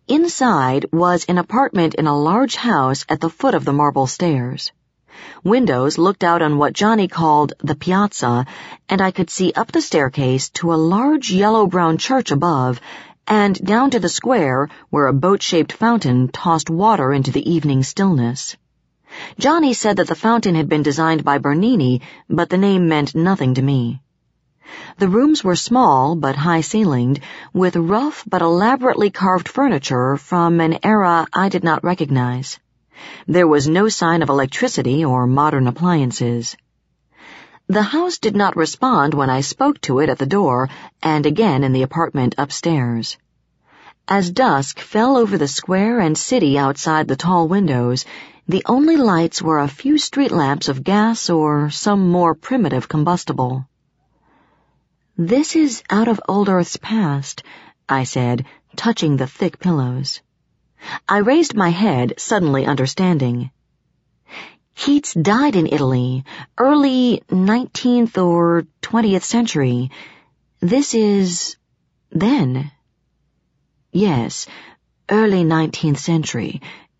Inside was an apartment in a large house at the foot of the marble stairs. Windows looked out on what Johnny called the piazza, and I could see up the staircase to a large yellow-brown church above, and down to the square where a boat-shaped fountain tossed water into the evening stillness. Johnny said that the fountain had been designed by Bernini, but the name meant nothing to me. The rooms were small but high-ceilinged, with rough but elaborately carved furniture from an era I did not recognize. There was no sign of electricity or modern appliances. The house did not respond when I spoke to it at the door and again in the apartment upstairs. As dusk fell over the square and city outside the tall windows, the only lights were a few street lamps of gas or some more primitive combustible. "This is out of old Earth's past," I said, touching the thick pillows. I raised my head, suddenly understanding. "Keats died in Italy, early 19th or 20th century. This is... then." "Yes, early 19th century,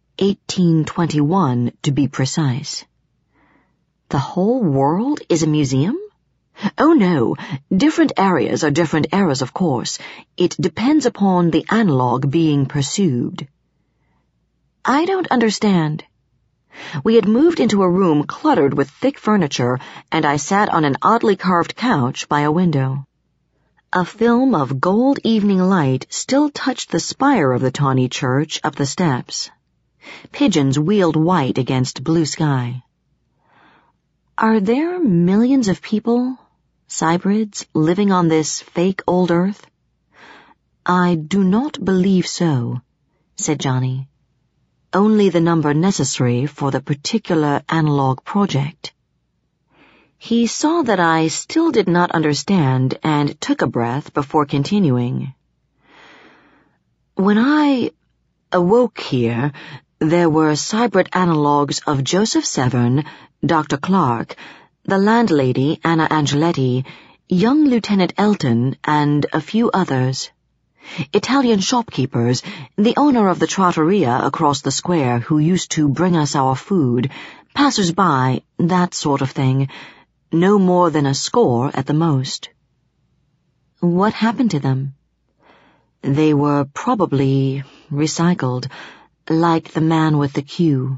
1821 to be precise." "The whole world is a museum?" "Oh no, different areas are different eras, of course. It depends upon the analog being pursued." "I don't understand." We had moved into a room cluttered with thick furniture, and I sat on an oddly carved couch by a window. A film of gold evening light still touched the spire of the tawny church up the steps. Pigeons wheeled white against blue sky. "Are there millions of people, cybrids, living on this fake old Earth?" "I do not believe so," said Johnny. "Only the number necessary for the particular analog project." He saw that I still did not understand and took a breath before continuing. "When I awoke here, there were cybrid analogues of Joseph Severn, Dr. Clark, the landlady, Anna Angeletti, young Lieutenant Elton, and a few others. Italian shopkeepers, the owner of the trattoria across the square who used to bring us our food, passers-by, that sort of thing. No more than a score at the most." "What happened to them?" "They were probably recycled, like the man with the queue."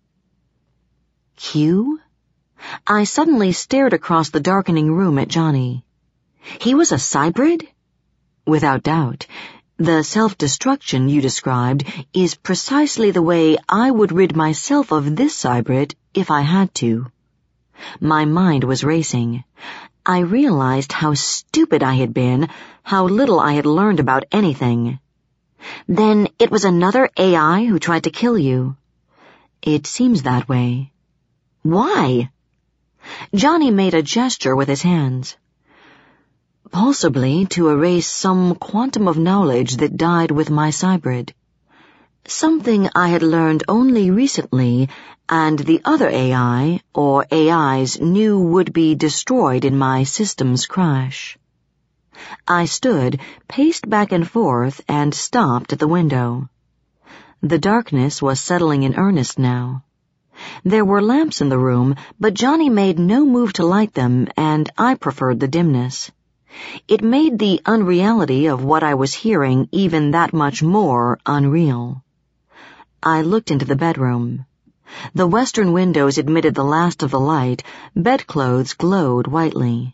"Queue?" I suddenly stared across the darkening room at Johnny. "He was a cybrid?" "Without doubt. The self-destruction you described is precisely the way I would rid myself of this cybrid if I had to." My mind was racing. I realized how stupid I had been, how little I had learned about anything. "Then it was another AI who tried to kill you?" "It seems that way." "Why?" Johnny made a gesture with his hands. "Possibly to erase some quantum of knowledge that died with my cybrid. Something I had learned only recently, and the other AI, or AIs, knew would be destroyed in my system's crash." I stood, paced back and forth, and stopped at the window. The darkness was settling in earnest now. There were lamps in the room, but Johnny made no move to light them, and I preferred the dimness. It made the unreality of what I was hearing even that much more unreal. I looked into the bedroom. The western windows admitted the last of the light, bedclothes glowed whitely.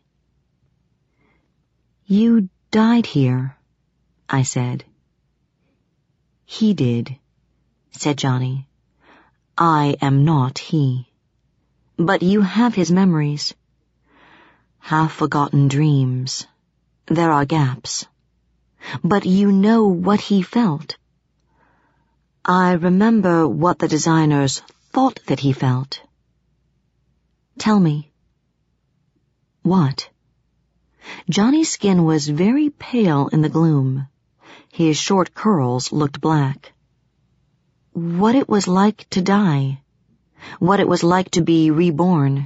"You died here," I said. "He did," said Johnny. "I am not he. But you have his memories. Half-forgotten dreams. There are gaps. But you know what he felt." "I remember what the designers thought that he felt." "Tell me." "What?" Johnny's skin was very pale in the gloom. His short curls looked black. "What it was like to die. What it was like to be reborn."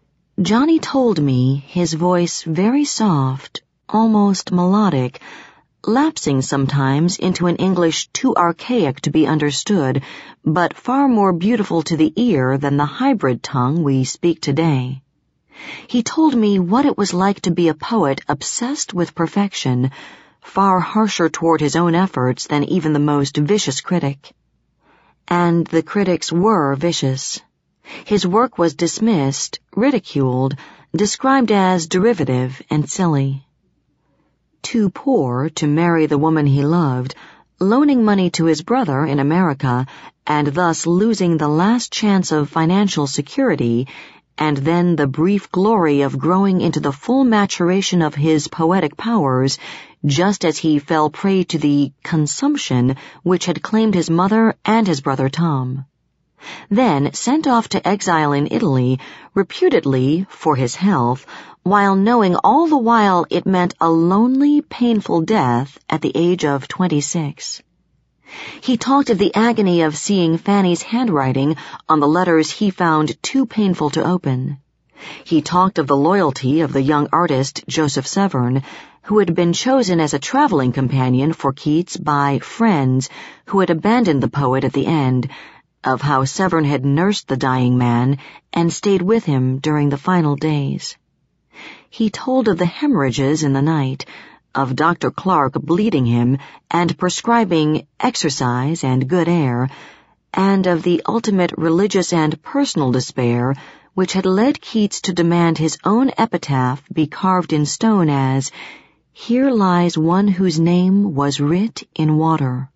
Johnny told me, his voice very soft, almost melodic, lapsing sometimes into an English too archaic to be understood, but far more beautiful to the ear than the hybrid tongue we speak today. He told me what it was like to be a poet obsessed with perfection, far harsher toward his own efforts than even the most vicious critic. And the critics were vicious. His work was dismissed, ridiculed, described as derivative and silly. Too poor to marry the woman he loved, loaning money to his brother in America, and thus losing the last chance of financial security, and then the brief glory of growing into the full maturation of his poetic powers, just as he fell prey to the consumption which had claimed his mother and his brother Tom. Then sent off to exile in Italy, reputedly for his health, while knowing all the while it meant a lonely, painful death at the age of 26. He talked of the agony of seeing Fanny's handwriting on the letters he found too painful to open. He talked of the loyalty of the young artist Joseph Severn, who had been chosen as a traveling companion for Keats by friends who had abandoned the poet at the end, of how Severn had nursed the dying man and stayed with him during the final days. He told of the hemorrhages in the night, of Dr. Clark bleeding him and prescribing exercise and good air, and of the ultimate religious and personal despair which had led Keats to demand his own epitaph be carved in stone as, "Here lies one whose name was writ in water."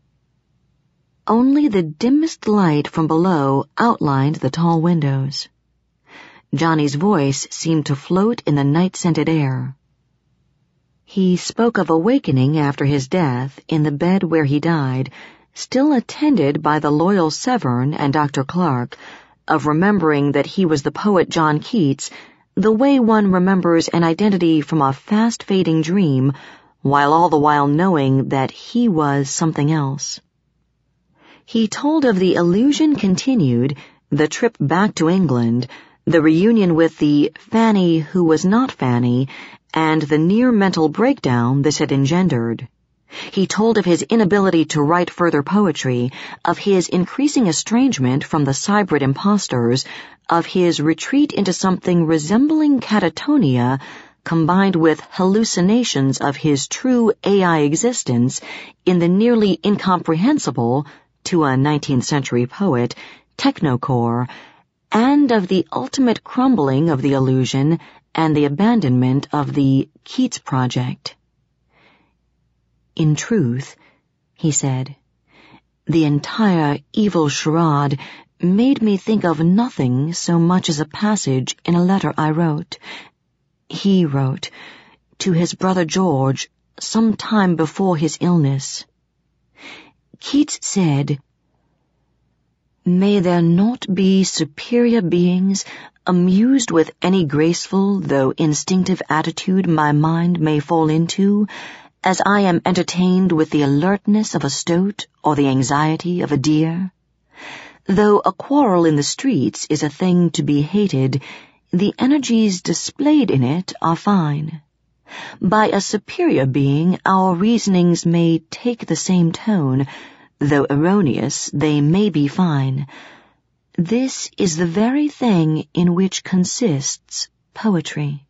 Only the dimmest light from below outlined the tall windows. Johnny's voice seemed to float in the night-scented air. He spoke of awakening after his death in the bed where he died, still attended by the loyal Severn and Dr. Clark, of remembering that he was the poet John Keats, the way one remembers an identity from a fast-fading dream, while all the while knowing that he was something else. He told of the illusion continued, the trip back to England, the reunion with the Fanny who was not Fanny, and the near mental breakdown this had engendered. He told of his inability to write further poetry, of his increasing estrangement from the Cybrid impostors, of his retreat into something resembling catatonia, combined with hallucinations of his true AI existence in the nearly incomprehensible, to a 19th century poet, technocore, and of the ultimate crumbling of the illusion and the abandonment of the Keats Project. "In truth," he said, "the entire evil charade made me think of nothing so much as a passage in a letter I wrote. He wrote to his brother George some time before his illness. Keats said, 'May there not be superior beings amused with any graceful though instinctive attitude my mind may fall into, as I am entertained with the alertness of a stoat or the anxiety of a deer? Though a quarrel in the streets is a thing to be hated, the energies displayed in it are fine. By a superior being our reasonings may take the same tone, though erroneous they may be fine. This is the very thing in which consists poetry.'